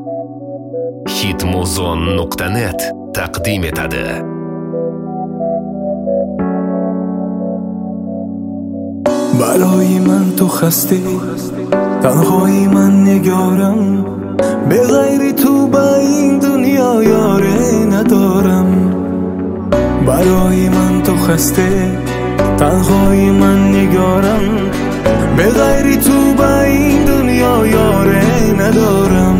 hitmuzon.net taqdim etadi. برای من تو خسته، تنهایی من نگارم، به غیر تو با این دنیا یاره ندارم. برای من تو خسته، تنهایی من نگارم، به غیر تو با این دنیا یاره ندارم.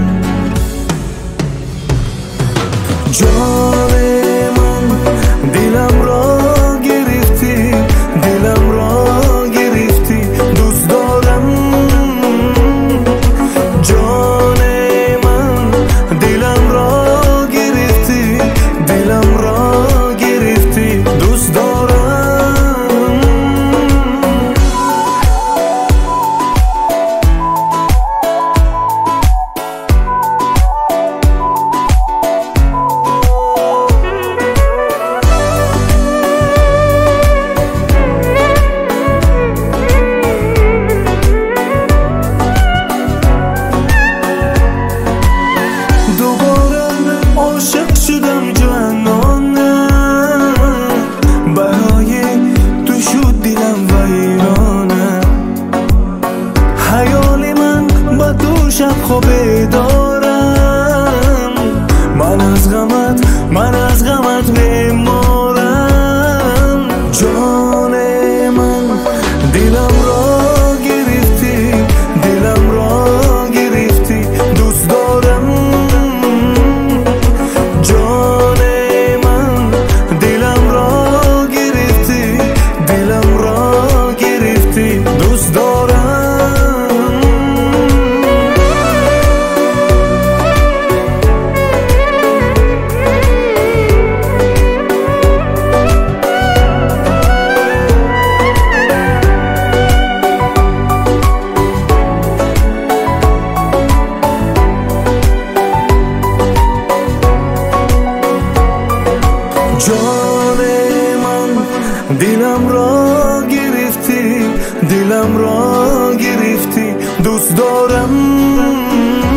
جان من دلم را گرفتی، دلم را گرفتی، دوست دارم. جان من دلم را گرفتی، دلم را گرفتی، دوست دارم. شب خوابه دارم، من از غمت میمارم. جان من دلم را گرفتی، دلم را گرفتی، دوست دارم. جان من دلم را گرفتی، دلم را گرفتی، دوست دارم. جان من دلم را گرفتی، دلم را گرفتی، دوست دارم.